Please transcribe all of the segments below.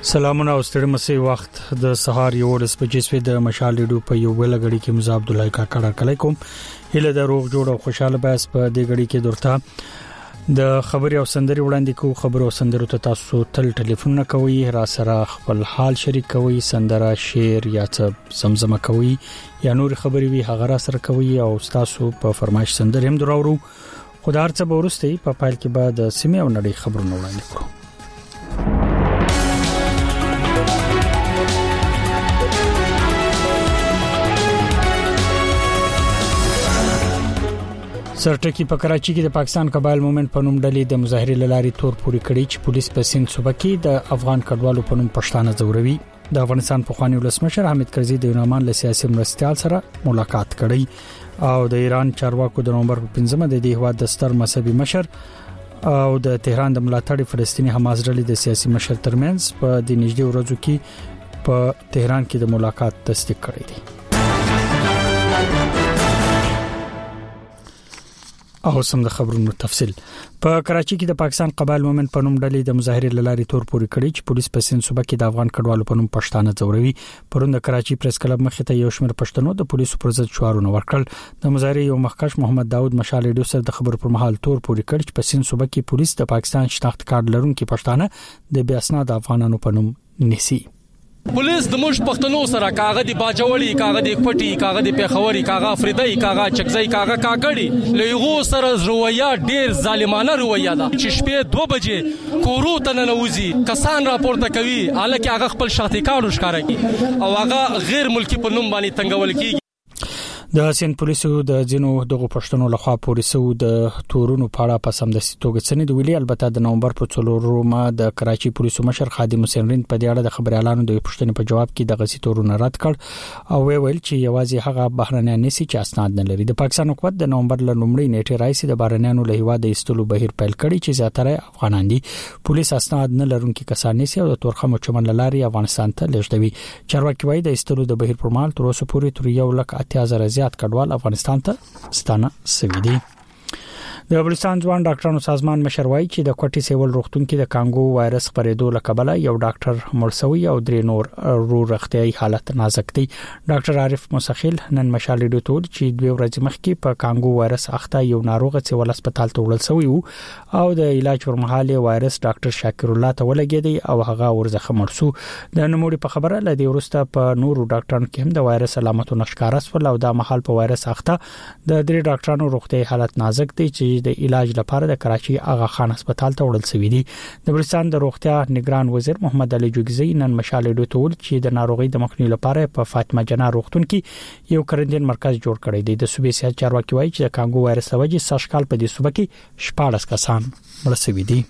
سلامونه او ستړي مسي وخت د سهار یو ورځ په جسوي د مشال لیډو په یو ویل غړي کې مزه عبد الله کاکړ کلیکم هله د روغ جوړ او خوشاله باس په دې غړي کې درته د خبري او سندري وړاندې کو خبرو او سندرو ته تاسو تل ټلیفون کوي را سره خپل حال شریک کوي سندره شعر یا څه زمزمه کوي یا نور خبري وي هغه را سره کوي او تاسو په فرمایش سندري هم دراورو خدای څه ورسته په فایل کې بعد سیمه او نړۍ خبرونه وړاندې کړو سرټکی په کراچي کې د پاکستان قبایل مومنت په نوم ډلې د مظاهره لاري تور پوری کړی چې پولیس په سند صوبه کې د افغان کډوالو په نوم پښتانه زوروي د افغانستان په خواني ولسمشر حامد کرزي د یونامان له سیاسي مرستيال سره ملاقات کړی او د ایران چارواکو د نومبر په 15مه د دې هواد د ستر مذهبي مشر او د تهران د ملاتړ فلسطینی حماس ډلې د سیاسي مشر ترمنځ په د نږدې ورځو کې په تهران کې د ملاقات تصدیق کړی دی او سم د خبرونو تفصيل په کراچي کې د پاکستان قبایل مومنت په نوم ډلې د مظاهره لاري تور پوری کړی چې پولیس په سند صوبه کې د افغان کډوالو په نوم پښتانه زوروي پروند د کراچي پریس کلب مخې ته یو شمېر پښتنو د پولیسو پر ضد شعارونه ورکړل د مظاهره یو مخکښ محمد داوود مشال لیډو سره د خبر پر مهال تور پوری کړ چې په سند صوبه کې پولیس د پاکستان شناخت کارت لرونکو پښتانه د بیا اسناد افغانانو په نوم نيسي پولیس د موږ پښتنو سره کاغه دی باجوړی کاغه دی پټي کاغه دی پیښوري کاغه افریدای کاغه چکزای کاغه کاګړي لېغو سره رویا ډیر ظالمانه رویا ده چې شپې 2 بجې کورو ته ننوزي کسان راپورته کوي الکه هغه خپل شخصي کارو ښکارا کوي او هغه غیر ملکی په نوم باندې تنګول کیږي د سند پولیسو د جنو دغه پښتنو لخوا پولیسو د تورونو پاړه په سمدستي توګه څنډه ویلي البته د نومبر په 4 د کراچي پولیسو مشر خادم حسین رند په دې اړه د خبري اعلان د پښتنې په جواب کې د غسی تورونه رد کړ او ویل چې یوازې هغه بهرنیان نسی چې اسناد نه لري د پاکستان حکومت د نومبر ل لومړۍ نیټه راځي د بهرنیانو له هوا د استلو بهیر پیل کړي چې زیاتره افغانان دي پولیس اسناد نه لرونکي کسان نسی او د تورخم چمن لاري افغانستان ته لېږدوي چارواکي وایي د استلو د بهیر پر مهال تر اوسه پورې تر 1,80,000 زیات کډوال افغانستان ته ستانه سوي دي د بلوچستان ځوان ډاکټرانو سازمان مشر وایي چې د کوټي سیول روغتون کې د کانګو وایرس خپرېدو لکبله یو ډاکټر مرسوي او درې نور روغتيایي حالت نازک دي ډاکټر عارف مسخیل نن مشال لیډو ټول چې 2 ورځې مخکې په کانګو وایرس اخته یو ناروغ سیول هسپتال ته وړل شوی او د علاج پر مهال وایرس ډاکټر شاکر الله ته ولګیدي او هغه ورزخه مرسو د نموړي په خبره لدی ورسته په نورو ډاکټرانو کې هم د وایرس علامتونه ښکارا سول او د محل په وایرس اخته د 3 ډاکټرانو روغتيایي حالت نازک دي چې د علاج لپاره د کراچي آغا خان هسپتال ته وړل شوی دي د بلوچستان د روغتیا نگران وزیر محمد علي جوګزي نن مشال لیډو ټول چې د ناروغي د مخنیوي لپاره په فاطمه جنا روغتون کې یو کرنټین مرکز جوړ کړی دی د صوبې سیاست چارواکي وایي چې د کانګو وایرس لوجه سشکال په دې صوبه کې 14 کسان مړ شوي دي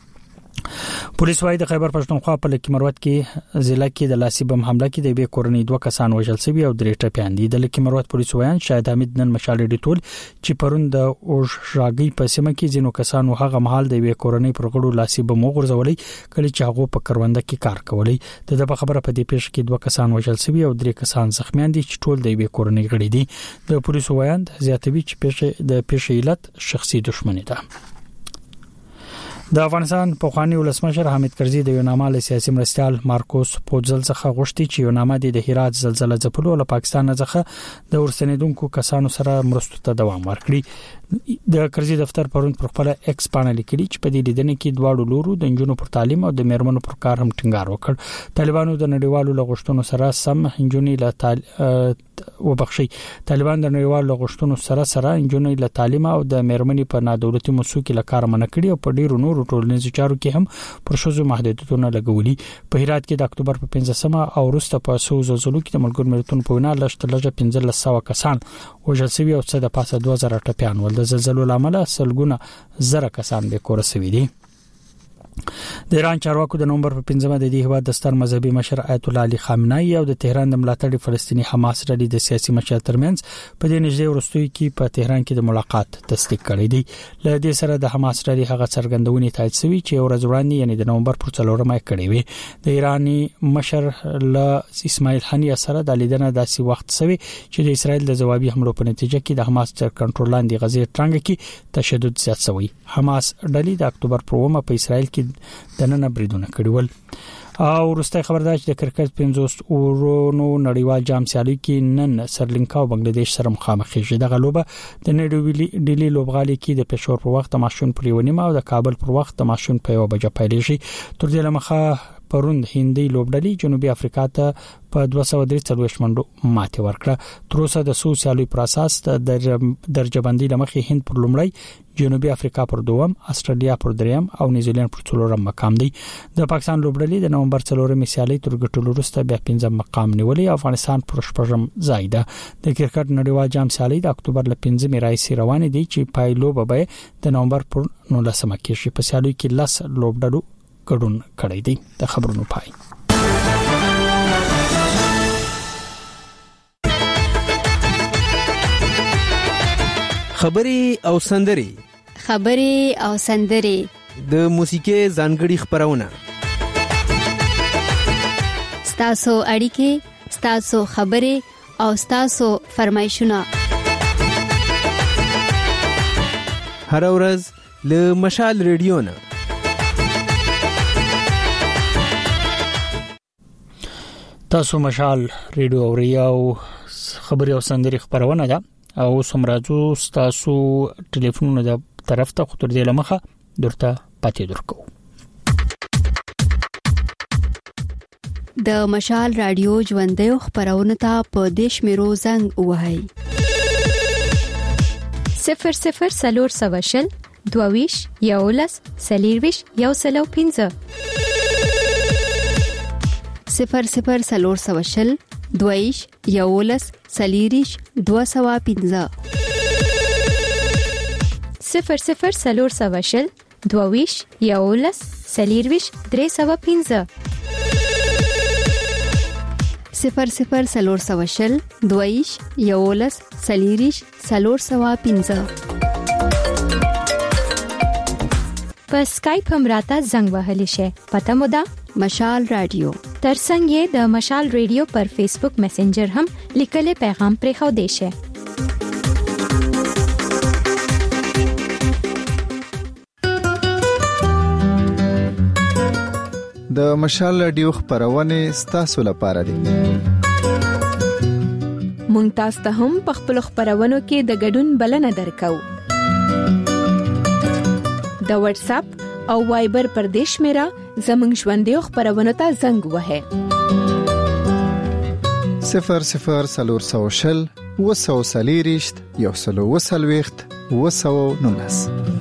پولیس وايي د خیبر پښتونخوا په لکه مروت کې ضلع کې د لاسي بم حمله کې د 2 کورنۍ 2 کسان وژل شوي او 3 ټپيان دي د لکه مروت پولیس وایي شاهد حمید نن مشال لیډو ټول چې پرون د اوژراګي په سیمه کې ځینو کسانو هغه محل د 2 کورنۍ پر غړو لاسي بم وغورځولي کله چې هغه په کرونده کې کار کولی د خبره په دې پیښه کې 2 کسان وژل شوي او 3 کسان زخمیان دي چې ټول د 2 کورنۍ غړي دي د پولیسو وایي زیاتوي چې د پیښې علت شخصي دښمنی ده د افغانستان په خواني ولسمشر حامد کرزي د یوناما له سیاسي مرستيال مارکوس پوزل څخه غوښتي چې یوناما د هرات زلزلې ځپلو له پاکستان څخه د ورسنیدونکو کسانو سره مرستو ته دوام ورکړي د کرزي دفتر پروند پر خپل ایکس پانل لیکلي چې په دې لیدنې کې دواړو لورو د انجونو پر تعلیم او د میرمنو پر کار هم ټینګار وکړ طالبانو د نړیوالو لغښتونو سره سم انجونی له وبخشي طالبان د نړیوالو لغښتونو سره انجونی له تعلیم او د میرمنې په نادولتي مسوکي له کار منع کړي او په ډیرو نورو ټولنیزو چارو کې هم پر شوزو محدودیتونه لګولي په هرات کې د اکتوبر په 15مه او وروسته په سوزو زلو کې د ملګرو ملتونو په وینا لږ 1500 کسان وژل شوي او څه د پاسه 2000 ټپيان ول د زلزلو لامل سلګونه زره کسان به کور شوي دي د ایران چارواکو د نومبر په 15مه د دې هواد د ستر مذهبي مشر آیت الله علي خامنه‌ای او د تهران د ملاتړ فلسطینی حماس ډلې د سیاسي مشر ترمنځ په دې نږدې ورستوي کې په تهران کې د ملاقات تصدیق کړی دی له دې سره د حماس ډلې هغه څرګندونې تایید شوی چې ورځ وړاندې یعنی د نومبر پر 4مه کړی وي د ایرانی مشر له اسماعیل هنیه سره د لیدنه داسې وخت شوی چې د اسرایل د جوابي حملو په نتیجه کې د حماس تر کنټرول لاندې غزې ترنګ کې تشدد زیات شوی حماس ډلې د اکتوبر پر 1 په اسرایل کې د نن بریدونه کړي ول او وروسته خبردار چې د کرکټ 50 اورونو نړیوال جام سیالي کې نن سرلنکا او بنگلاديش سره مخامخ کیږي. د غلوبه د نړیوالي ډیلی لوبغالي کې د پېښور پر وخت ماشون پر ونیمه او د کابل پر وخت ماشون په 1 بجې پیلېږي. تر دې لمخه پرون هندي لوبډلې جنوبي افریقا ته په 243 منډو ماته ورکړه. تر اوسه د سوسیالي پر اساس د درجه بندي لمخې هند پر لومړی، جنوبي افریقا پر دوم، استرالیا پر دریم او نیوزیلند پر څلورم مقام دی. د پاکستان لوبډلې د نومبر 4 سیالي تر ګټلو وروسته بیا 5 مقام نیولې. افغانستان پر 8م ځای ده. د کرکټ نړیوال جام سیالي د اکتوبر ل 15 راځي روان دي چې پایلو به د نومبر پر 19 کې په سیالي کې 10 لوبډلو ګډون کړی دی. د خبرونو پای. خبري او سندري د موسیقي ځانګړي خبرونه ستاسو اړیکې، ستاسو خبري او ستاسو فرمایشونه هر ورځ له مشال ریډیو نه. تاسو مشال ریډیو اوري او خبري او سندري خبرونه ده او سمراجو تاسو ټلیفون د طرف ته خطر دی لمخه درته پاتې درکو. د مشال رادیو ژوندې خبرونه ته په دیش میرو زنګ وهاي 00 سلور سواشل دوویش یولس سلیرویش یوسلو 15 00 سلور سواشل دویش یولس سلیریش 215 00 سلور سواشل دویش یولس سلیرویش 315 00 سلور سواشل دویش یولس سلیریش 315 په سکایپ هم راته زنګ وهلی شي. پته مو ده مشال رادیو. ترڅنګ یې د مشال ریډیو پر فیسبوک میسنجر هم لیکلي پیغام پرې خو دی شي. د مشال رادیو خبرونه ستاسو لپاره دي. مونږ تاسو ته هم په خپل خبرونو کې د ګډون بلنه درکو. د واتس اپ او وایبر پر دیش میرا زمنګ ژوندې خبرونه ته زنګ وهه 00 سلور سواشل وسو سلیریشت یوسلو وسلويخت وسو نونس.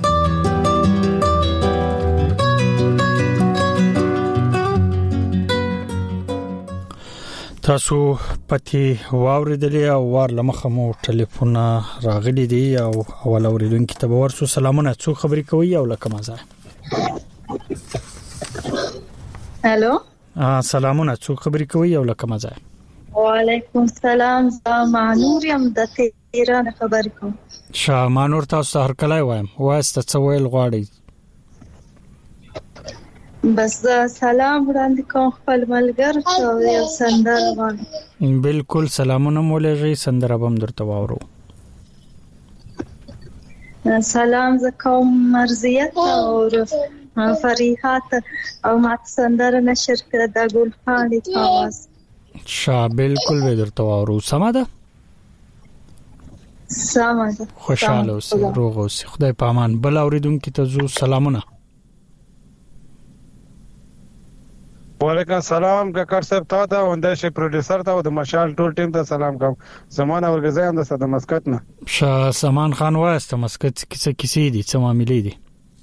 تاسو پتی واوریدلی او وار لمخه مو ټلیفون راغلی دی او اول اوریدونکو ته ورسو سلامونه. څو خبرې کوي او لکه مازه. الو سلامونه. څو خبرې کوي او لکه مازه. وعلیکم السلام. مانور یم د تهران خبر کوم. شاه مانور تاسو هر کله وایم واسطه څه ویل غواړي. بس سلام وړاندې کوم خپل ملګر ته یو سندر غواړم. بالکل سلامونه مولږي سندر به درته واورو. سلام زکوم مرزیت او فریحات او مات سندر نشر کړه د ګل خان د आवाज. شاه بالکل به درته واورو. سماده خوشاله اوسئ روغ اوسئ. خدای پامان. بل اوریدونکو ته زو سلامونه. وعلیکم السلام کاکر صاحب ته دا وندشه پروډوسر ته او د مشال ټول ټیم ته سلام کوم. زمانه ورګزایم د صد مسقط نه. شاه سامان خان واسطه مسقط کیسه دي څه معاملې دي.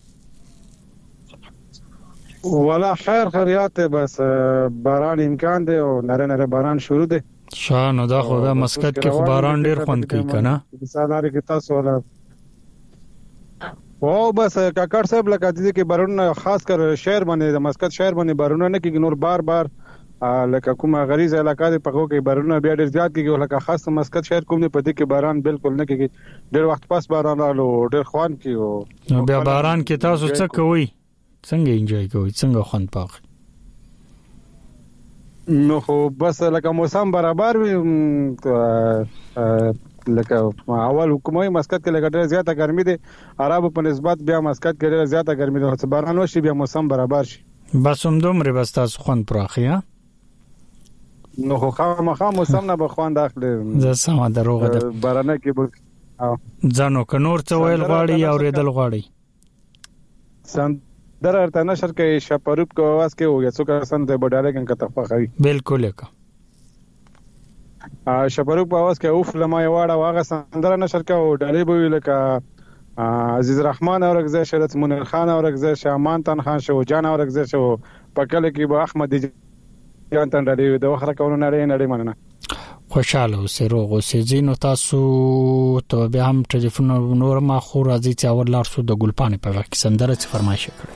ولا خیریات بس باران امکان دی او نره باران شروع دی. شاه نو دا خو دا مسقط کې خو باران ډیر خوند کوي کنه. مثالاره کې تاسو ولا او بس کاکر صاحب لکه دې کې بارونه خاص کر شهر باندې د مسقط شهر باندې بارونه نه کېږي نور بار لکه کومه غریزه علاقه دی په کې بارونه بیا ډیر زیات کېږي لکه خاص مسقط شهر کوم نه پدې کې باران بالکل نه کېږي. ډیر وخت پاس باران رالو ډیر خوان کیو. بیا باران کې تاسو څه کوئ؟ څنګه انجوای کوئ؟ څنګه خوند پاک؟ نو خو بس لکه موسم برابر وي لکه اول حکومت مسقط کې لکه ډېر زیاته ګرمي دي عربو په نسبت بیا مسقط کې ډېر زیاته ګرمي ده. باران وشي بیا موسم برابر شي. بس هم دومره بس تاسو خوند پراخیا نو خو خامخا موسم نه بخوان داخله زه سم دروغه ده بارانه کې به ځانو ک نور څه ویل غواړي او ریدل غواړي سندر ارته نشر کې شپروب کو आवाज کې وګیا څو کسان ته بډاله کې کتفه خوي بالکل یک شپروب په आवाज کې اوف لمای واړه واغه سندر نشر کې او ډالې به لکه عزیز رحمان اورګزه شرط منیر خان اورګزه شامان تن خان شو جان اورګزه شو پکله کې به احمد جان تن ډالې د وخره کولو نړۍ مننه خوشاله اوسئ روغ اوسئ زینو تاسو ته به هم ټلیفون نور ما خو راځي چې اور لار سو د ګلپانې په وخت کې سندره څه فرمایش کړی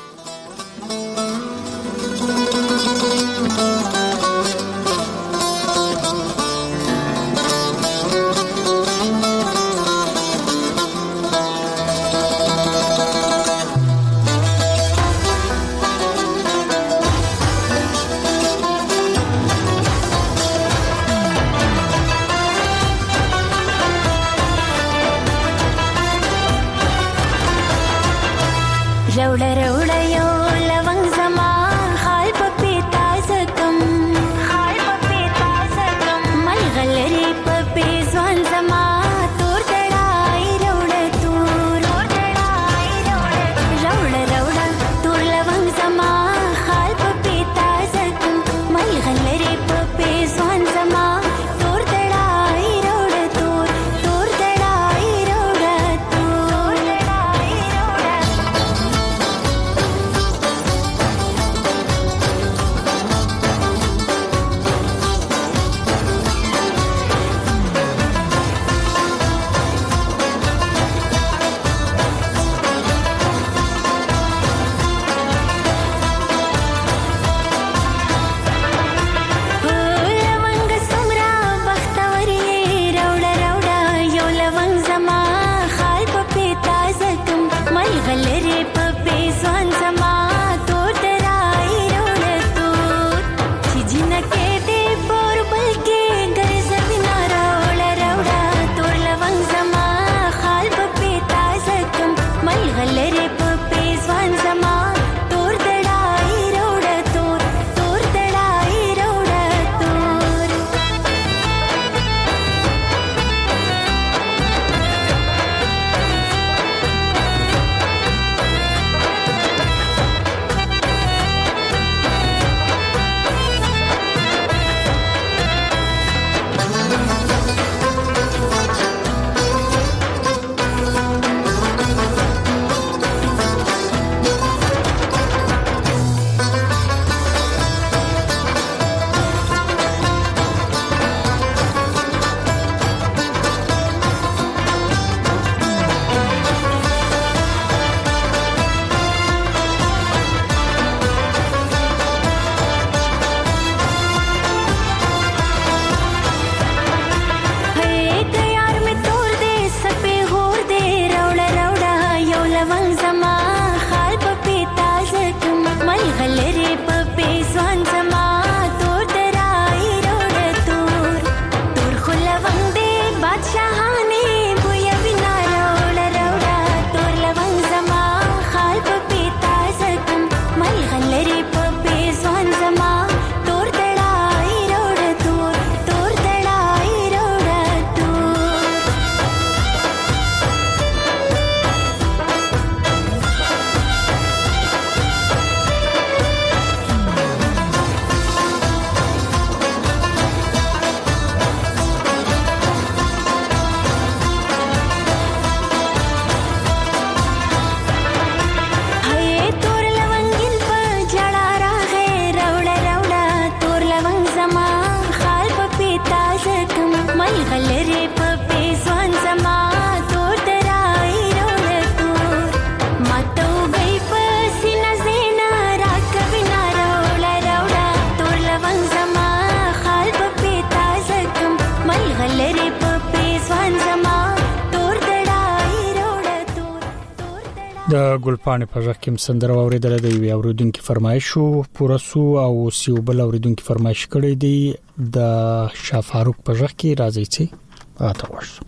د ګلپانې په ځکه کوم سندره اوریدل دی وی اوریدونکو فرمایش شو پوره سو او سیو بل اوریدونکو فرمایش کړی دی د شاه فاروق په ځکه کې راځي چې اته ورس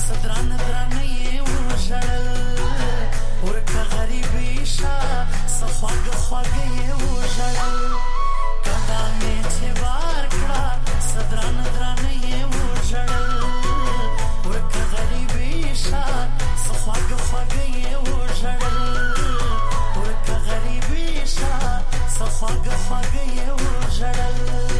صدران درانه وژړل ورکه غریبي شا صخواګ خواګ وژړل کدا مې چې بار کړه صدران درانه وژړل ورکه غریبي شا صخواګ خواګ وژړل ورکه غریبي شا صخواګ خواګ وژړل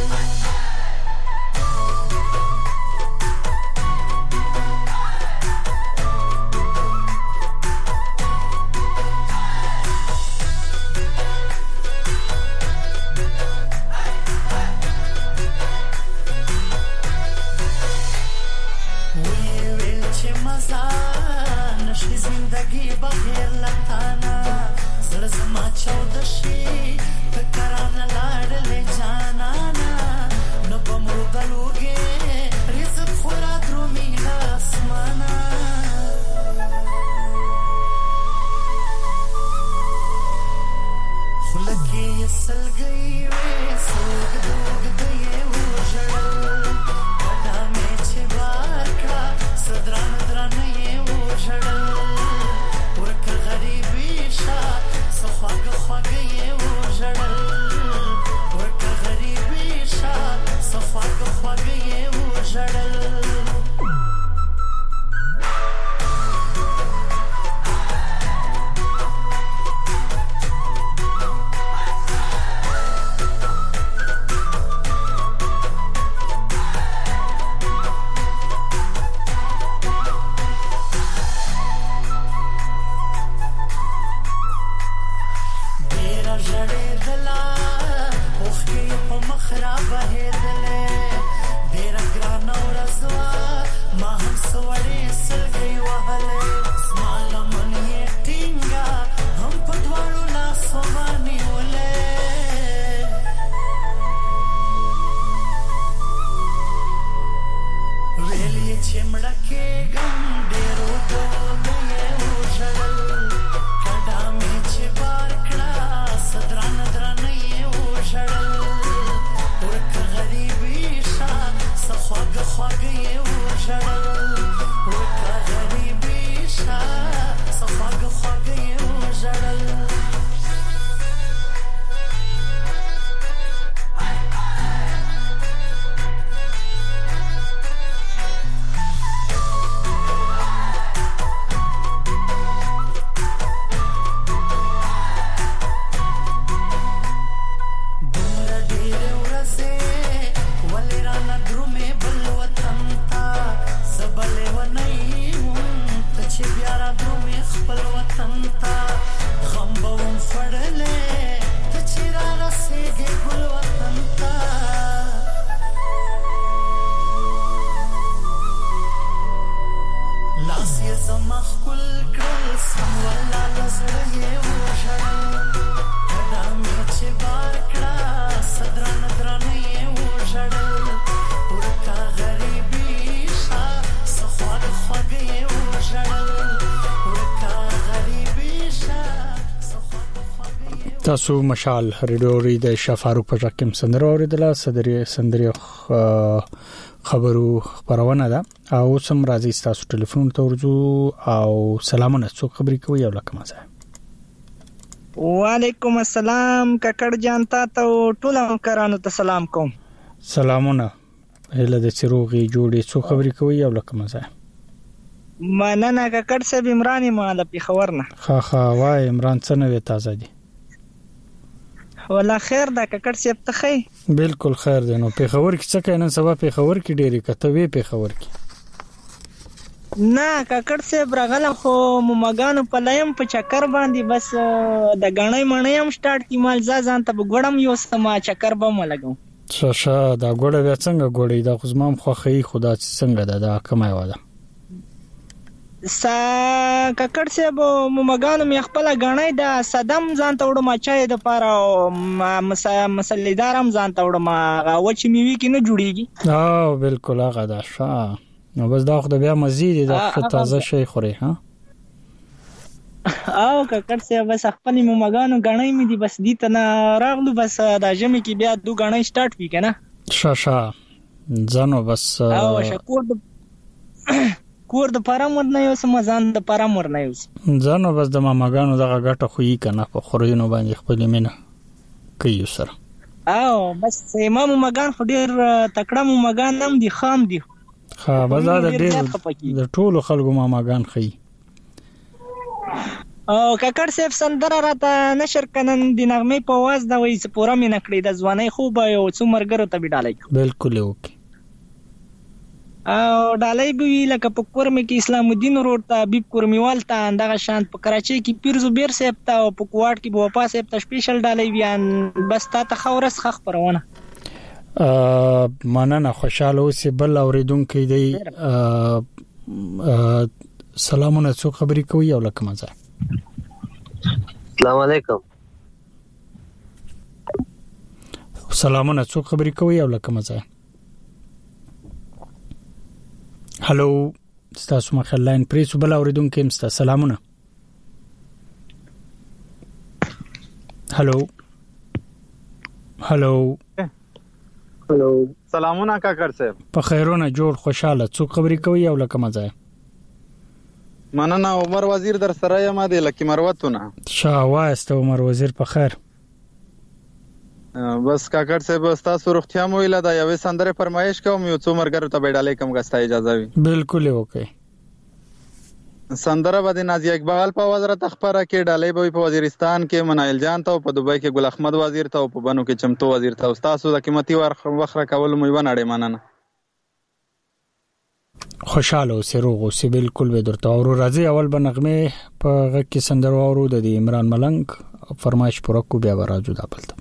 تاسو مشال ریډوري د شفاروق په ځکه سندره اوریدله سندري خبرو خبرونه ده او سم راځي تاسو ټلیفون ته ورځو او سلامونه څوک خبرې کوي او لکه مازه وعلیکم السلام ککړ جان تاسو ټول همکارانو ته سلام کوم سلامونه هله د چروغي جوړې څوک خبرې کوي او لکه مازه مننه ککړ صاحب عمران مال په خبرنه خا وای عمران څنګه وې تازه دي ولا خیر دا ککړ سیب ته خی بالکل خیر دی نو په خبر کې څه کینن سبا په خبر کې ډېری کته وی په خبر کې نه ککړ سیب راغله خو ممګانو په لایم په چکر باندې بس د غړې مړې هم سٹارټ کی مال ځان ته ګړم یو سما چکر به ملګم شاشه دا ګړې بیا څنګه ګړې دا خو زمام خو خی خدا څنګه دا کمای واده سا ککړ سیب ممګانو می خپل غړې دا صدم ځان ته وړم چای د پاره مسلیدارم ځان ته وړم وچ میوي کې نه جوړیږي بالکل هغه دا شا نو بس دا خو بیا مزید د تازه شي خوري ها او ککړ سیب بس خپل ممګانو غړې می دي بس دي ته راغلو بس دا جمع کې بیا دو غړې سٹارټ وی کنه شا ځانو بس او شکور کور د پاره مور نه یو سم ځان د پاره مور نه یو ځانو بس د ماماګانو دغه ګټه خو یې کنه په خورینو باندې خپل مینه کوي سره او بس امام مګان خو ډیر تکړه مګان هم دي خام دي خا بازار ډیر د ټولو خلکو ماماګان خي او کاکړ صاحب سندره راته نشر کنن د نغمه په واز دا وایي چې پوره مې نکړې د ځواني خوب یو څو مرګرو ته بډالای بالکل اوکې او ډالای به وی لکه په کور مې کې اسلام الدین روډ ته حبیب کورمیوال ته اندغه شانت په کراچۍ کې پیر زبیر صاحب ته او په کوټ کې بوپا صاحب ته سپیشل ډالای بیان بس تا ته خورس خخ پرونه مننه خوشاله اوسې بل اوریدونکو دی سلامونه څو خبرې کوي او لکه مزه السلام علیکم سلامونه څو خبرې کوي او لکه مزه هالو تاسو مخه لاین پریسو بل اوریدونکو مست سلامونه هالو هالو سلامونه کاکړ صاحب په خیرونه جوړ خوشاله څو خبرې کوي او لکه مزه مننه عمر وزیر در سره یم د لکی مروتونه شاواسته عمر وزیر په خیر بس کاکړ صاحب تاسو روغتیا مو ویله دا یوې سندره فرمایش کوم یو څو مرګرو ته بیډالې کوم غستا اجازه وي بالکل اوکې سندره باندې نازیه اقبال په وزارت خبره کې ډالې به په وزیرستان کې منایل جان ته او په دوبۍ کې ګل احمد وزیر ته او په بنو کې چمتو وزیر ته تاسو د قیمتي وخره کول مې وناړې مننه خوشاله اوسې روغ اوسې بالکل به درته او راځي اول بنغمه په غږ کې سندره اورو د عمران ملنګ فرمایش پوره کو بیا راځو دا بلته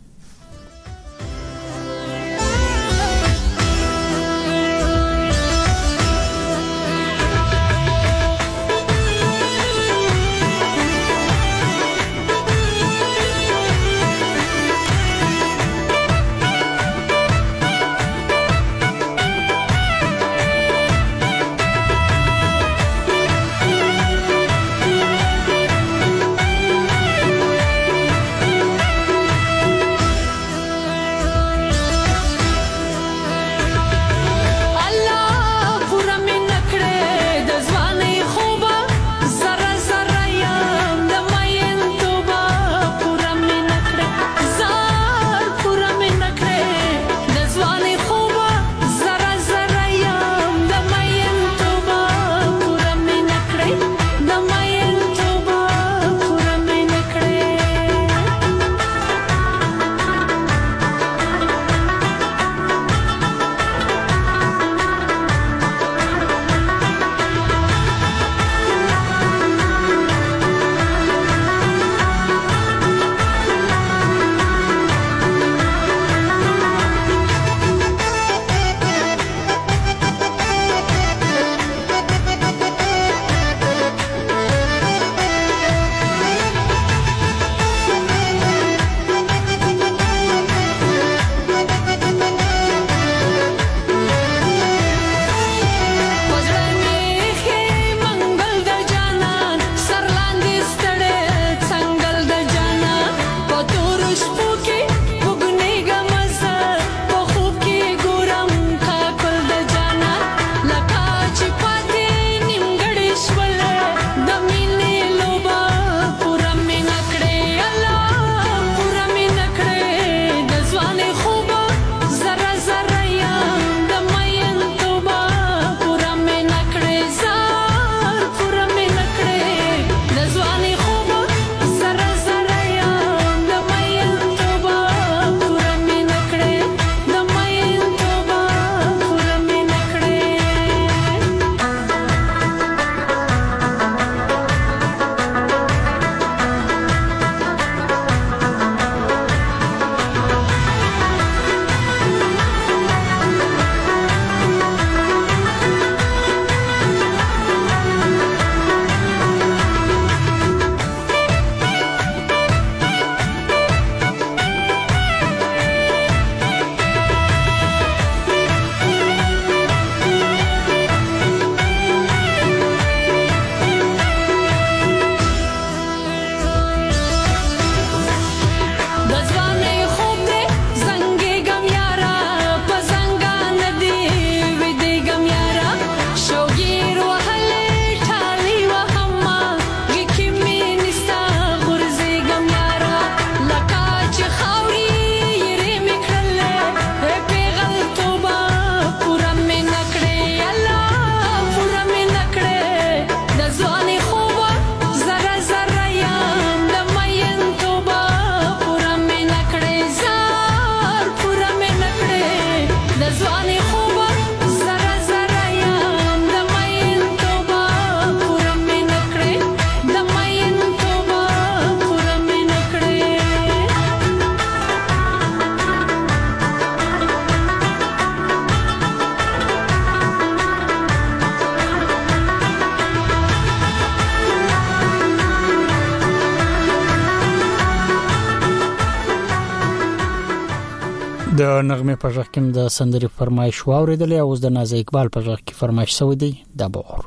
د نغمه په ځخ کې د سندري فرمایش واوریدلې او د ناز اقبال په ځخ کې فرمایش سوی دی دا به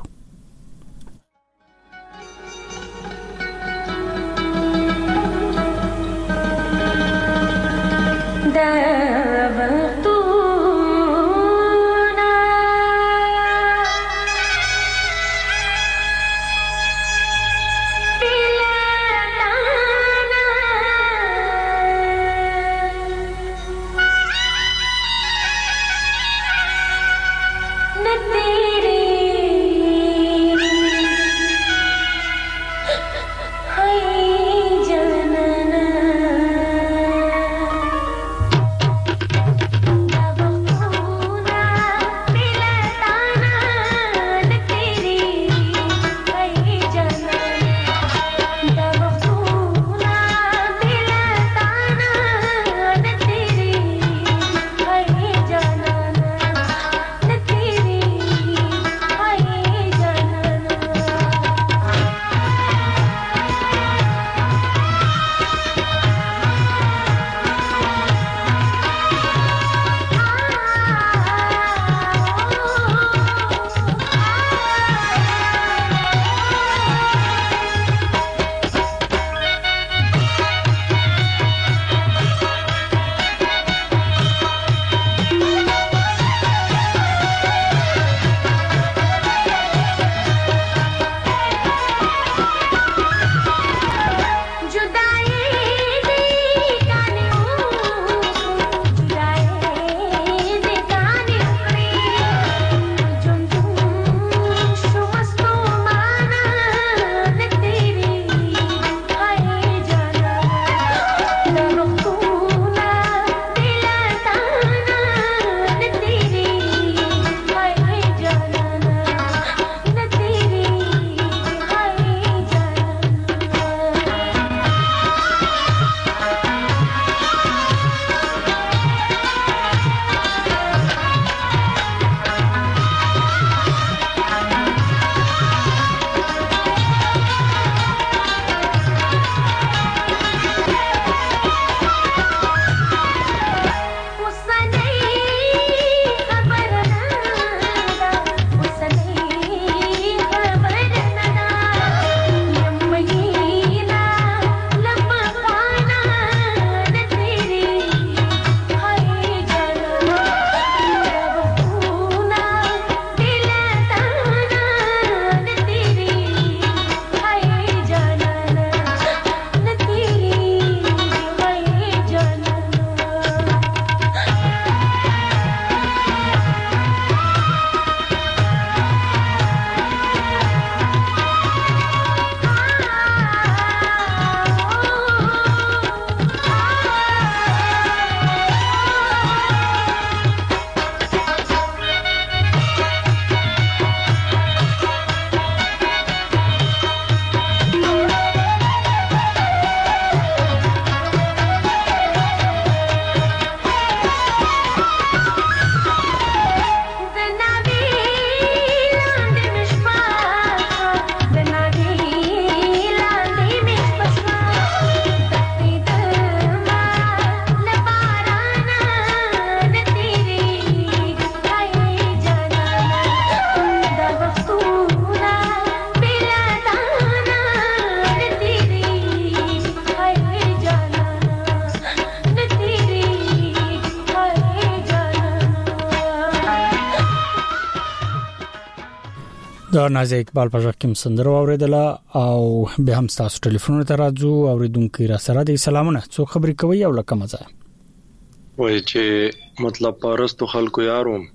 دا ناز اقبال په ځکه کوم سندره اوریدله او به هم تاسو ټلیفون ته راځو اوریدونکو را سره د سلامونه څو خبرې کوي او لکه مزه وای چې مطلب پرستو خلکو یاروم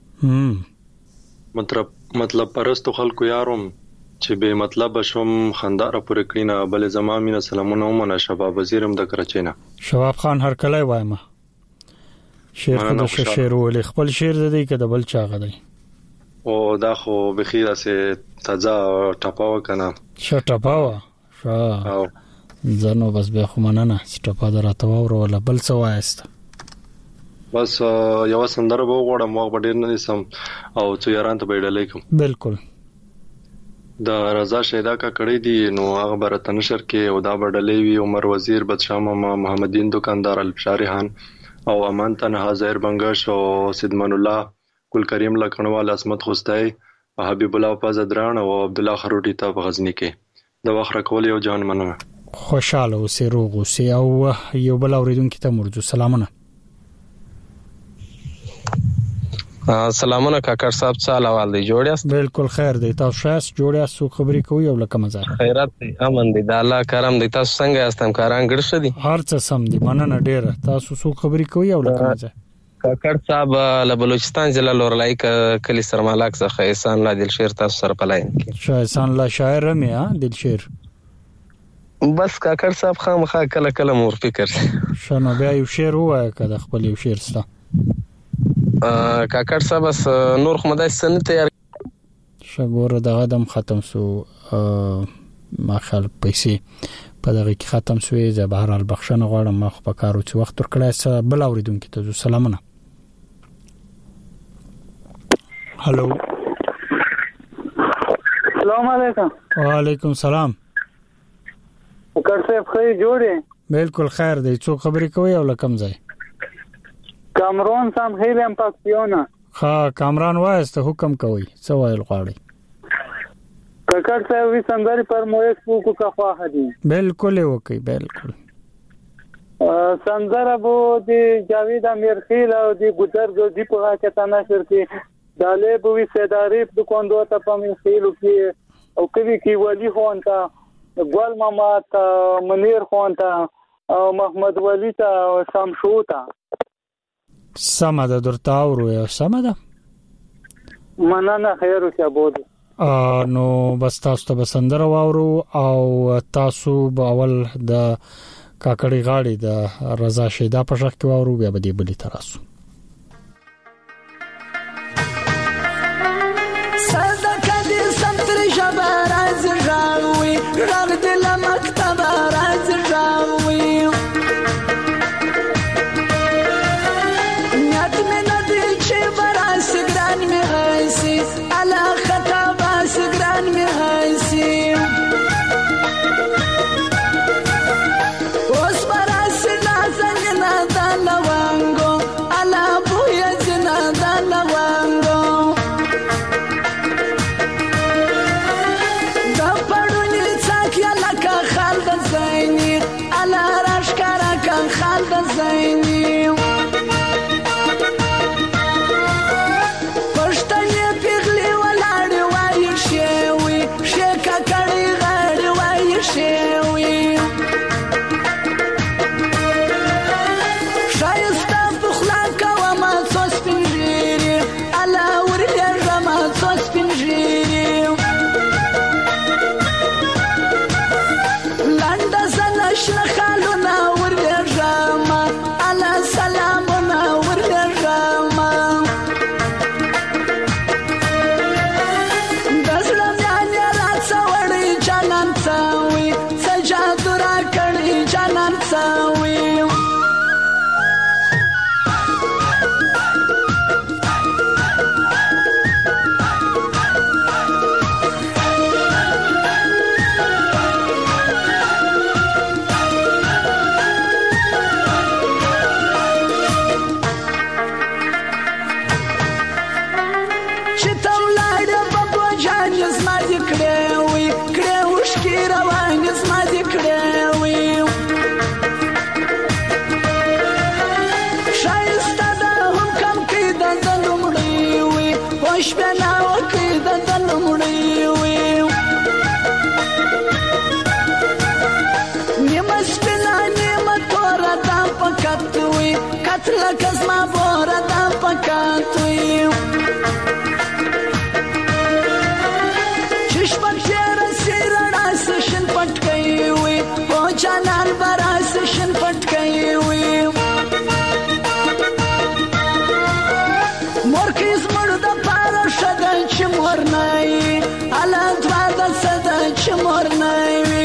مطلب پرستو خلکو یاروم چې به مطلب شوم خنداره پورې کړینا بل زمامینه سلامونه ومنه شباب وزیرم د کراچینا شباب خان هر کله وایم شعر د شعر ولې خپل شعر د دې کې د بل چاغه دی او دا خو بخیره سه تازه ټپاو کنه شو ټپاو زنو بس به خو مننه ټپا دراتو ولا بل څه وایست بس یو سندره به وګورم ما په ډیر نه سم او څو یاران ته بیډلې کوم بالکل د رضا شیدا کا کړی دی نو هغه برته نشر کې او دا بیډلې وی عمر وزیر بدشاه محمدین دکاندار البشاری خان او امان تنها ظاهر بنگش او سیدمان الله ګل کریم لکنوال عصمت خوستای حبیب الله پازدران او عبد الله خروټی ته په غزنی کې د وخت راکول یو جان مننه. خوشاله اوسې روغ اوسې او یو بل اوریدونکو ته مرجو سلامونه. سلامونه کاکړ صاحب څه حال دی؟ جوړ یاست؟ بالکل خیر دی. تاسو شاس جوړ یاست؟ څو خبرې کوي او لکه مزه خیرات دی امن دی د الله کرم دی. تاسو څنګه یاست؟ هم کاران ګړښ دي؟ هر څه سم دي مننه ډیره. تاسو څو خبرې کوي او لکه مزه کاکړ صاحب له بلوچستان ضلع لورلای کلی سرمالاک څخه احسان الله دلشیر تاسو سره پلاین کې احسان الله شاعر مې دلشیر بس کاکړ صاحب خامخا کله کله مور فکر شنو بیا یو شعر وایي کده خپل یو شعر ستا کاکړ صاحب بس نور خو مدای سن تیار شګور د غدم ختم سو ما خل پیسې په دغه کې ختم سوې زه بهر البخښنه غواړم ما خو په کارو چې وخت ورکړای بل اوریدونکو ته سلامونه. هالو السلام علیکم. وعلیکم السلام. کاکړ صاحب خیر جوړې؟ بالکل خیر دی. څو خبرې کوي او لکم ځای کامرون سم خیلم پاکستانه. ها کامران وایسته حکم کوي څه وایل غواړي؟ کاکړ صاحب وی سندري پر مویس کو کا خواهد دي. بالکل وکي بالکل. سندره بو دی جاوید امیر خیل او دی بزرگ دی په کې تانا شر کې داله بو وی سیداریف د کوندو ته په خیلو کې او کوي کې ولی هونتا ګل مامات منیر هونتا او محمد ولی ته شمشوتا سمده درته اورو یا سمده مننه خیر اوسه بود. نو بس تاسو ته بسندره واورو او تاسو به اول د کاکړی غاړي د رضا شیدا په شخ کې واورو بیا به دی بلی تراسو صدقه دې سنتر جبر از راوي رغ دل مکتب راز راوي نیت مې ندی چې براس ګران مې هسي الا خطا باس ګران مې هسي اوس براس نازل نه دلوانګو الا بویا جنا دلوانګو د پړونی څاکیا لکه خالد زینی الا راشکارا کان خالد زینی لکز ما بورا دا پکاتوی چشمک تیر سیرنا سشن پٹکیوی او جانان برا سشن پٹکیوی مورکیز مرد پارا شدا چی مورنائی علا دوادا صدا چی مورنائی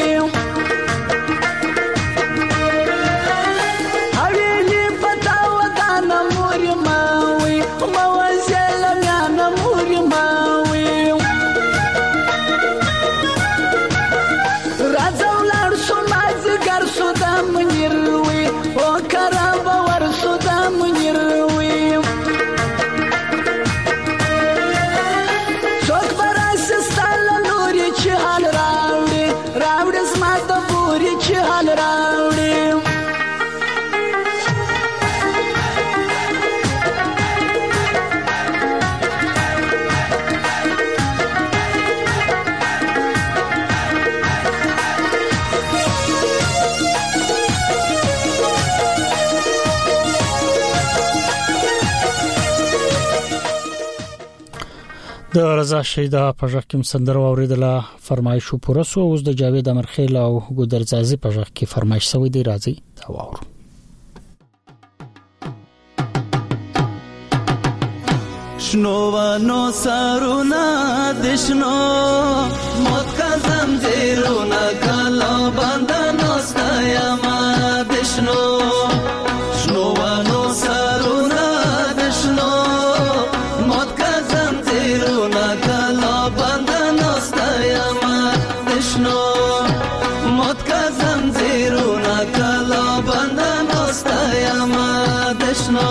د رضا شیدا په ژغ کې سندره اوریدله فرمایش پوره سو. اوس د جاوید امرخیل او ګودرزازي په ژغ کې فرمایش سوی دی، راځي دا واورو. شنوانو سارونا دشنو موت کا زنجیرونا کلا بندنو ستایما دشنو شنوانو سارونا دشنو موت کا زنجیرونا کلا بندنو ستایما دشنو موت کا زنجیرونا کلا بندنو ستایما دشنو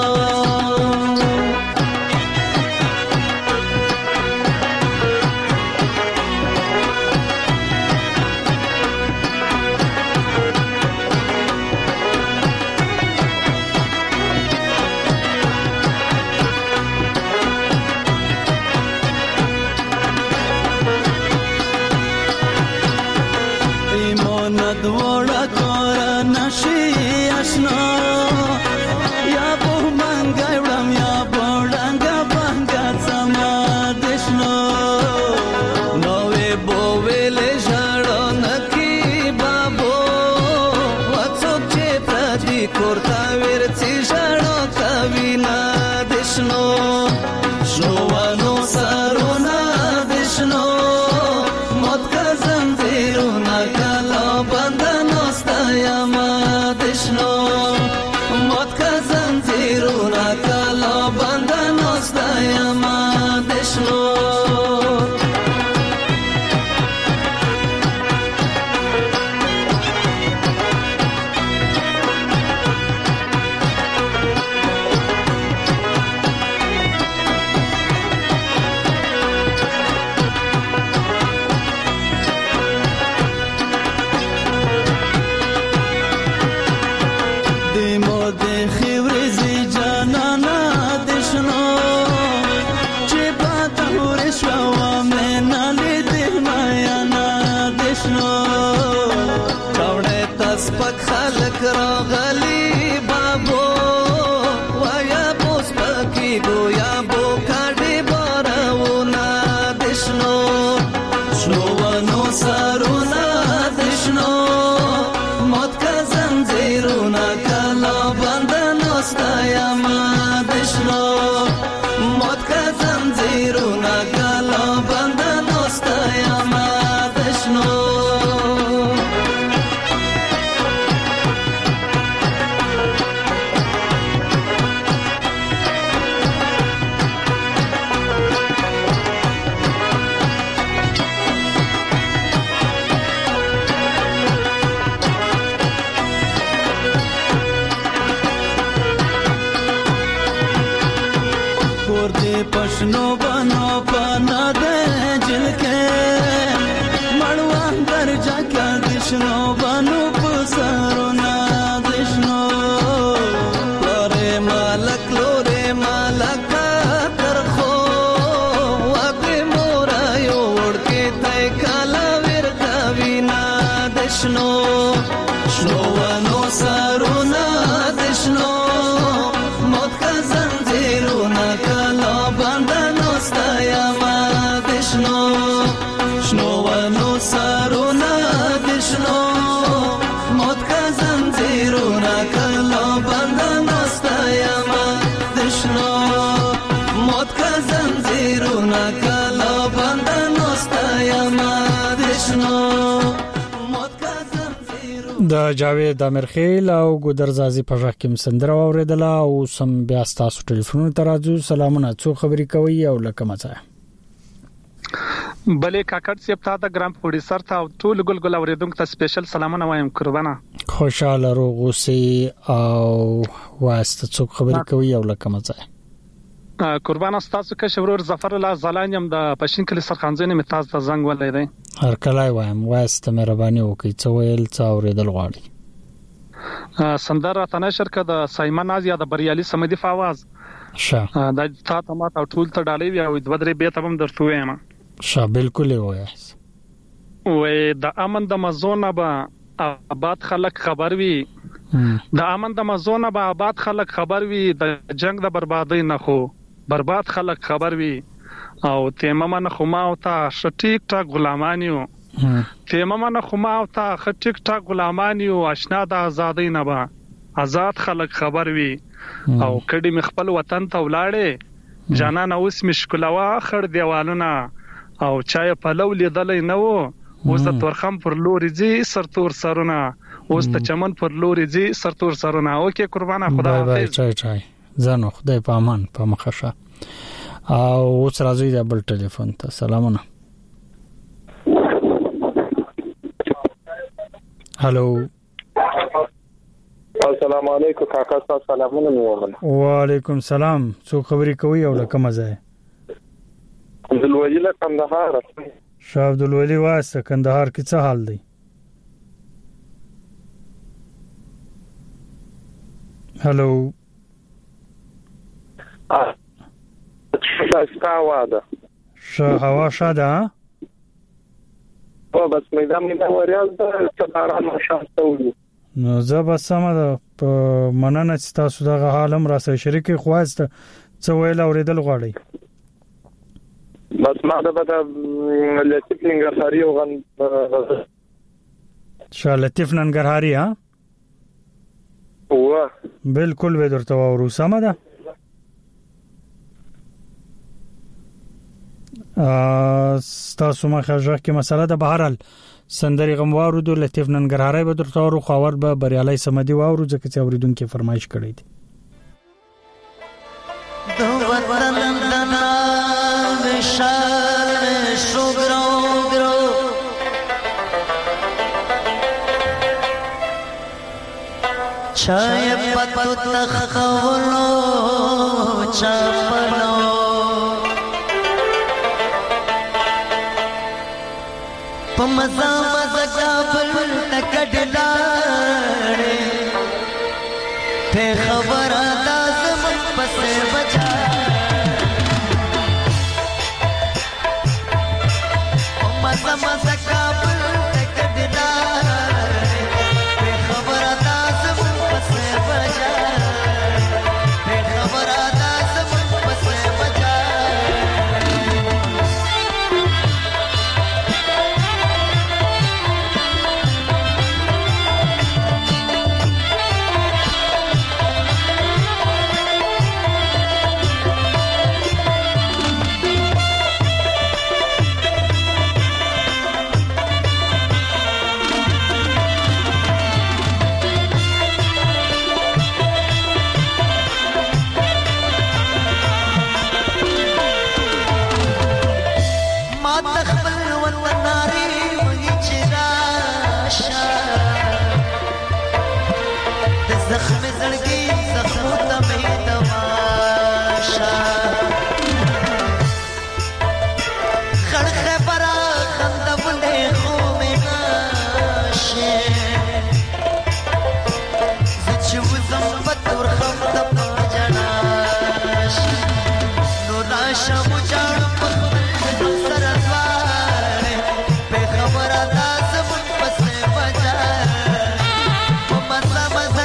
د جاوید امرخیل او ګودرزازي په ژغ کې سندره اوریدله. او سم بیا تاسو ټلیفون ته راځو. سلامونه، څو خبرې کوي او لکه مزه بلې کاکړ سیب ته د ګرام پروډوسر ته ټول ګلګل اوریدونکو ته سپیشل سلامونه وایم. قربانه خوشاله روغ اوسئ او واسطه څو خبرې کوي او لکه مزه قربانه تاسو کې شورور ظفر الله زلانیم د پښین کلی سرخانځنه می تاسو ته زنګ ولې دی. هر کله وایم واسطه مهرباني وکړئ، څو ویل څو اوریدل غواړي. سندره تنشر ک د سایمن ازیا د بریالي سمدي فواز شه د تاسو ما ټول ته ډالې وی او د بدرې به تبم درته وایم. شه بالکل وایي. وې د امن د مزونه به آباد خلک خبر وي، د امن د مزونه به آباد خلک خبر وي، د جنگ د بربادۍ نه خو برباد خلک خبر وي. او تیمه من خو ما او تا ټیک ټاک غلامانیو تیمه من خو ما او تا ټیک ټاک غلامانیو آشنا د ازادۍ نه با آزاد خلک خبر وي او کډي مخبل وطن ته ولاړې جانان اوس مشکلوا خړ دیوالونه او چای په لو لیدلې نه وو اوس د تورخم پر لوري زی سرتور سرونه اوس ته چمن پر لوري زی سرتور سرونه اوکې قربانه خدا حافظ چای زنو خدای په امان په مخشه او اوس راځي د بل ټلیفون ته سلامونه هالو السلام علیکم کاکا تاسو سلامونه نیول وعلیکم سلام څو خبرې کوي او لکه مزه عبدالولی له کندهار شاه عبدالولی واسه کندهار کې څه حال دی هالو شاستا واده هوا شاده او بس میدان وریاض د صداران شاستولي نو زه به سم ده په مننه چې تاسو دغه حالم را سره شریک خواسته څه ویل اوریدل غواړي بس ما ده بده لطیف ننګرهاري او غن شاه لطیف ننګرهاري ها واه بالکل به درته ورو سم ده تاسو ما خرجه کې مسله ده بهرال سندري غموارو د لطیف ننګرهاري به درته ورو خاور به بریالي سمدي واورو ځکه چې اوریدونکو فرمایش کړی دي دو وطن دنا وشال شوګرو ګرو چای پتو تخولو چپلو مزا مزا کابل تکډلاړې ته خبر انداز من پسې بچا مزا مزا کابل تکډلاړې ته خبر انداز من پسې بچا ته خبر انداز من پسې بچا زخم زړګي زخم ته مې تماشا خړ خبره خندولې خو مې ناشه چې وزم په تور خم د پجنا نو راشه مو جاړ په سر سره په خبره تاسو پسې بچا مزه مزه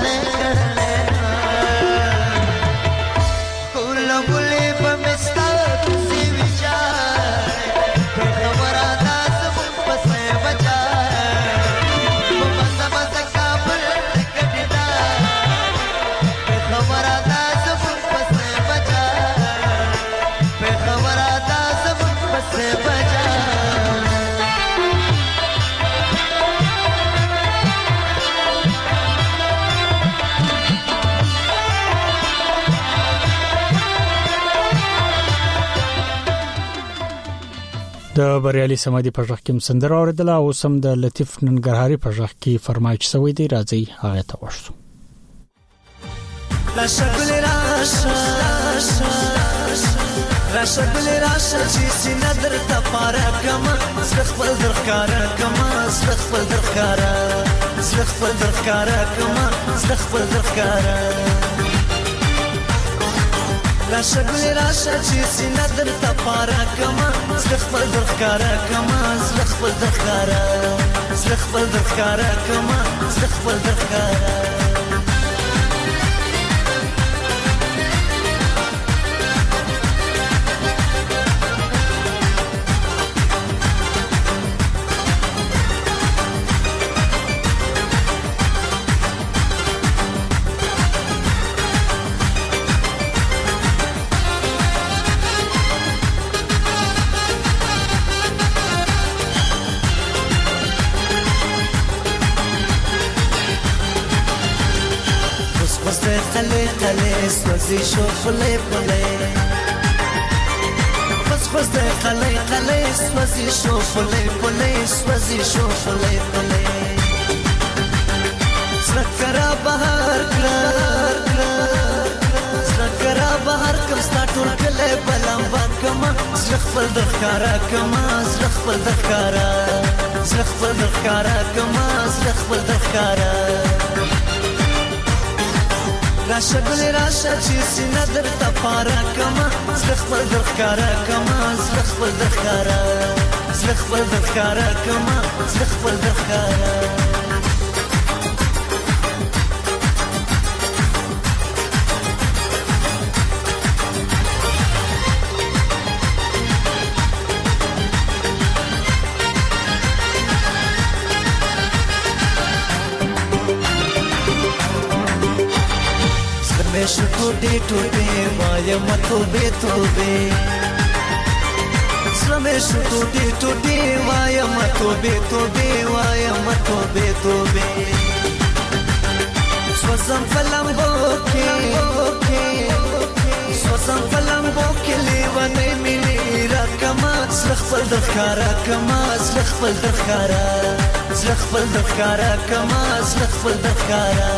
Kula bule pa mista د بریالي سمدي په ځخ کې سندره اوریدله او سم د لطیف ننګرهاري په ځخ کې فرمایش شوی دی راځي هغه ته ورسو راشګل راشه چې سینه درته پاره کما زخپل درخاره کما زخپل درخاره زخپل درخاره کما زخپل درخاره راشګل راشه چې سینه درته پاره کما زخپل درخاره کما زخپل درخاره زخپل درخاره کما زخپل درخاره سوزي شو خلي بلي فس ده خلي سوزي شو خلي بلي سوزي شو خلي بلي سرکرا بهر سرکرا بهر کم ستاتور کله بلم کما زخفل دخکارا کما زخفل دخکارا زخفل دخکارا کما زخفل دخکارا راشګل راشه چې سینه درته پاره کما زخپل درخاره کما زخپل درخاره زخپل درخاره کما زخپل درخاره Meshu tobe vaya matobe tobe Meshu tobe vaya matobe vaya matobe tobe Swasam falambo ke levane mira kama zlakhfal dakhara kama zlakhfal dakhara zlakhfal dakhara kama zlakhfal dakhara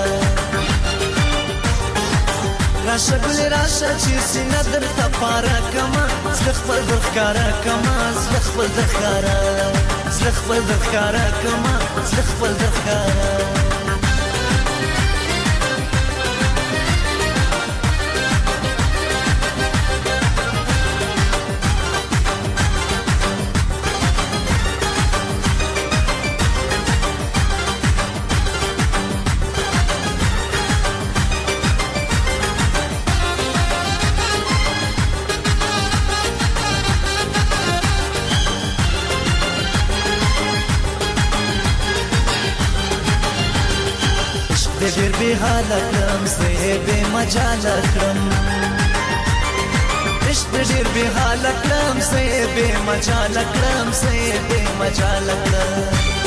راشګل راشه چې سینه درته پاره کما زخپل درخاره کما زخپل درخاره زخپل درخاره کما زخپل درخاره ډېر به حالکم زه به مجالکم عشق ډېر به حالکم زه به مجالکم زه به مجالکم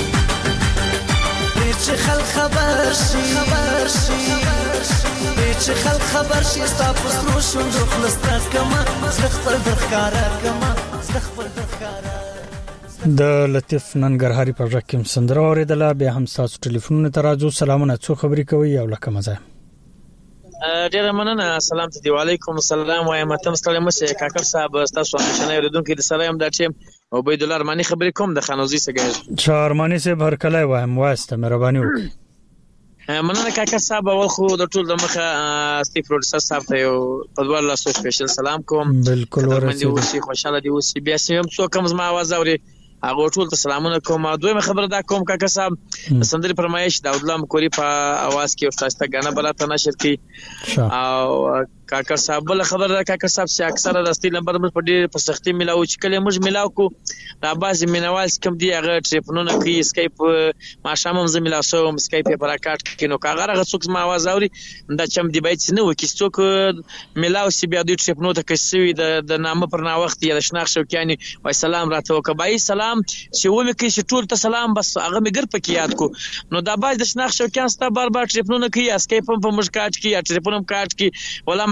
چې خلک خبر شي چې خلک خبر شي تاسو سره شوند خلصتا کما زخپل درخاره کما زخپل درخاره د لطیف ننګرهاري په ځکه کوم سندره اوریدله به هم تاسو ټلیفون ته راځو سلامونه څو خبرې کوي او لکه مزه ډیره مننه سلام ته دی وعلیکم السلام وایم تاسو ته مشه کاکر صاحب تاسو همښنه اوریدونکو د سلام د ټیم عبید الله ارمانی خبرې کوم د خانوزي سګر چارمانی سے بهر کله وایم واسطه مهرباني وکړئ مننه کاکر صاحب اول خو د ټول د مخه سټي پروډوسر صاحب ته یو په دوه لاسو سپیشل سلام کوم بالکل ورسې خوشاله دی اوس بیا سم څو کم زما आवाज اوري هغه ټول ته سلامونه کوم دویمه خبره دا کوم کاکر صاحب سندري فرمایش داود الله مکوري په आवाज کې او تاسو ته غاڼه بل ته نشر کی او کاکر صاحب بل خبر دا کاکر صاحب چې اکثره د سټیل نمبر موږ په ډېر په سختي ملاو چې کله موږ ملاو کو دا بازي مینوال کوم دی هغه ټریفونونه کوي اسکایپ ما شامم زه ملاو سوم اسکایپ په راکټ کې نو کاغه هغه څوک ما आवाज اوري دا چم دی بایت نه وکي څوک ملاو سی بیا دوی ټریفونو ته کسوي د نامه پر نا وخت یا شناخ شوکیانی وای سلام راته وکبای سلام چې و مې کې چې ټول ته سلام بس هغه مې ګر پکې یاد کو نو دا باز د شناخ شوکیان ستا بار بار ټریفونونه کوي اسکایپ په موږ کاټ کې یا ټریفونم کاټ کې ولا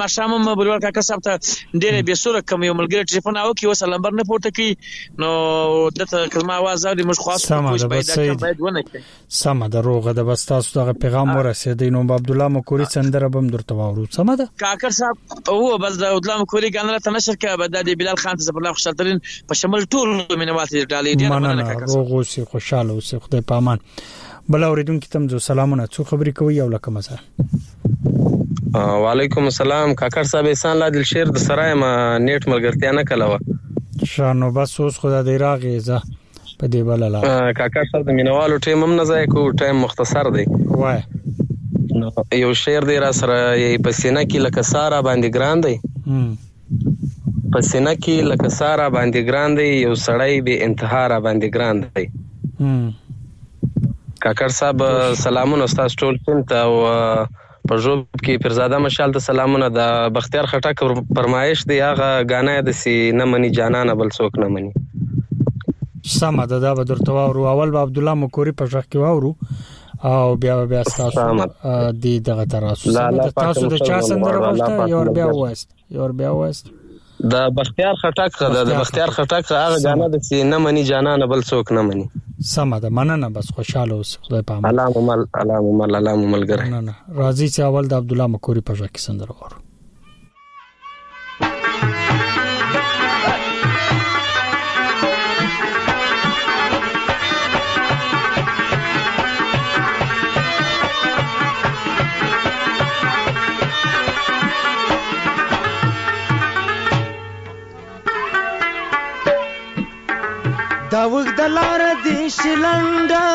ماشام بلوړ کاکا صاحب ته ډېر به سره کوم یو ملګری ټلیفون او کې وسه لمبر نه پورته کی نو دته کلمه आवाज اوري موږ خاص کوشش پیدا باید ونه کړي سم ده روغه د بس تاسو دغه پیغام ورسېدی نو عبد الله مکوري سندره بم درته واورو سم ده کاکا صاحب او بس د عبد الله مکوري غنله تنشر کې بعد د بلال خان ته الله خوشالترین په شمول ټول مینوال ډالې ډېر مننه کاکا صاحب روغ اوسې خوشاله اوسې خدای پامان بل اوریدونکو تم زو سلامونه څو خبرې کوي او لکه مزه وعلیکم السلام کاکر صاحب احسان الله دل شیر د سرای ما نیټ ملګرتیا نه کلاوه شانو بس اوس خدا دې راغې ز په دې بل لا کاکر صاحب د مینوالو ټیم هم نه ځای کو ټیم مختصر دی وای نو یو شیر دی را سره یې پسینه کې لکه سارا باندې ګران دی پسینه کې لکه سارا باندې ګران دی یو سړی به انتها را باندې ګران دی کاکر صاحب سلامونه استاد ټول ته او پرجو کې فرزاده مشال ته سلامونه د بختیار خټک فرمایش دی هغه غانا د سی نه منی جانانه بل څوک نه منی سم ده دا به درته واورو اول به عبد الله مکوري په ځخ کې واورو او بیا تاسو دی دغه تراسو تاسو د چا سندره وشته یو بیا وست د بختیار خټک هغه غانا د سی نه منی جانانه بل څوک نه منی سم ده مننه بس خوشاله اوس خدای پامه علامه ملګری نه راضي چې اول د عبد الله مکوري په ځکه سندره وره دا وګ د لار دی شلنډا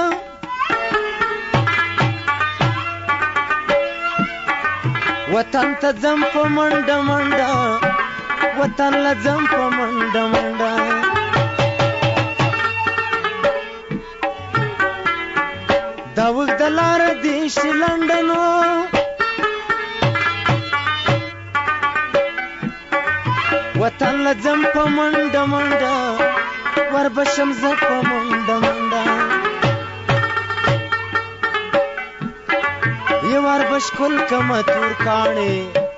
وطن ته زم په منډه منډه وطن له زم په منډه منډه دا وګ د لار دی شلنډنو وطن له زم په منډه منډه وربشم ز په منډه منډه یو وربش کول کما تور کانه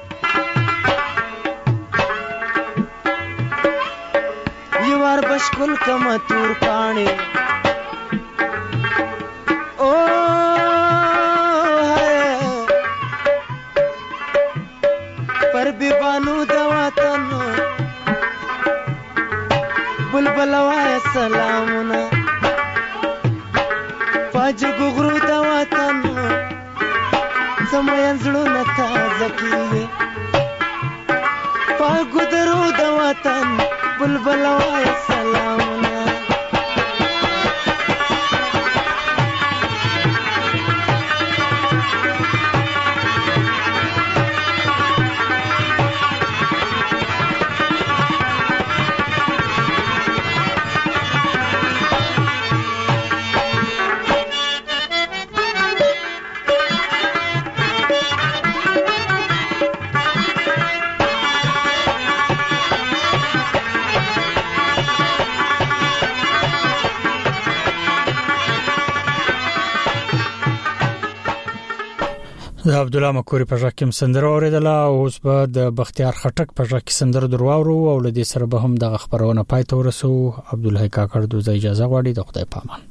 یو وربش کول کما تور کانه او پر بیبانو د وطن بلبل وای سلامونه فاجر غغرو د وطن سمين زړونه تازه کیږي پاګو درو د وطن بلبل وای سلامونه د عبد الله مکوري په ځکه هم سندره اوریدله اوس به د بختیار خټک په ځکه سندره درواورو او لدې سره به هم د خبرونه پای ته ورسو عبد الله کاکړ د اجازه غواړي د خدای پامان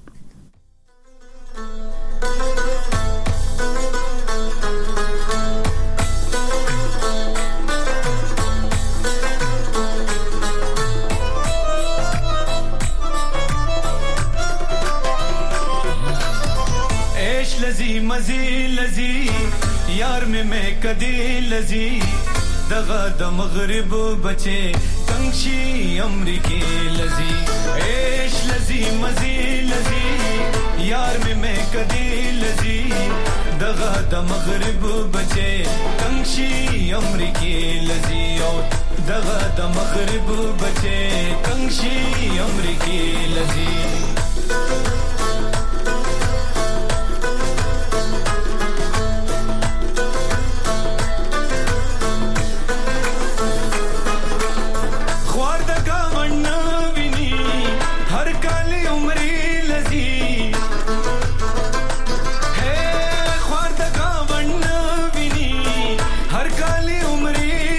यार में कदी लजी दगा द मगरिब बचे कंशी अमरीकी लजी एश लजी मजी लजी यार में कदी लजी दगा द मगरिब बचे कंशी अमरीकी लजी और दगा द मगरिब बचे कंशी अमरीकी लजी हर काली उमरी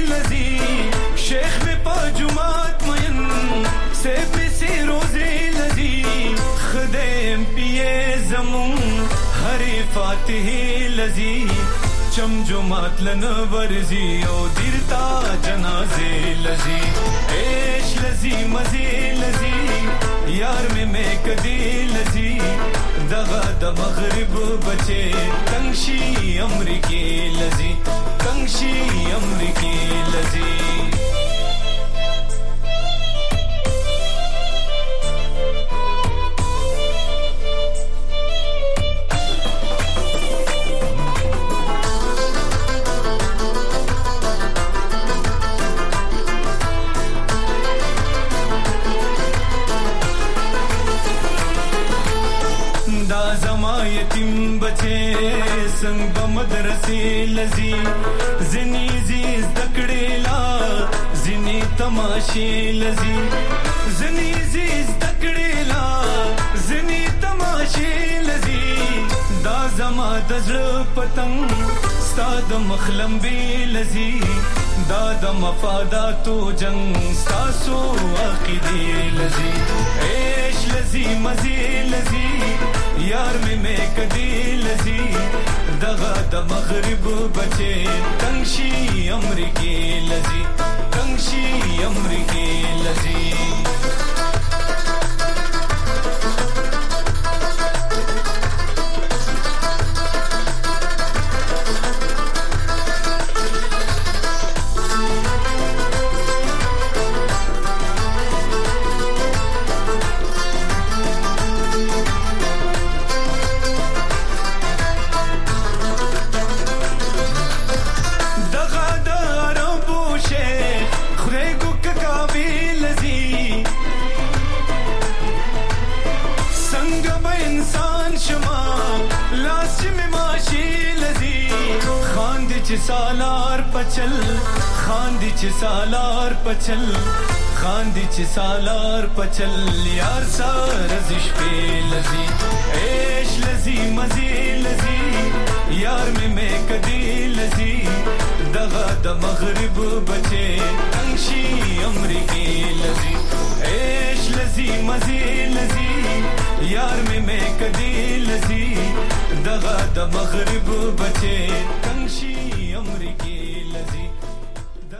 شیخ میں پا جماعت مین سے پیسی روزے لذی خدیم پیے زمون ہری فاتح لذی چم جماعت لن ورزی او دیرتا جنازے لذی ایش لذی مزی لذی یار میں کدی لذی دغا د مغرب بچے تنگشی امریکی لذی تنگشی امریکی لذی یتیم بچے سنگ بمدرسے لذی زنی زیز دکڑیلا زنی تماشے لذی زنی زیز دکڑیلا زنی تماشے لذی دا زما دزر پتنگ ستاد مخلم بی لذی دا د مفاداتو جنگ ستاسو عقیدے لذی ایش لذی مزی لذی یار میں کدی لذی دغا د مغرب بچے تنگشی امریکی لذی تنگشی امریکی لذی سالار پچل خاندی چ سالار پچل خاندی چ سالار پچل یار سارزش پہ لذی ایش لذی مزی لذی یار میں کدی لذی دغا د مغرب بچے تنگشی امریکی لذی ایش لذی مزی لذی یار میں کدی لذی دغا د مغرب بچے تنگشی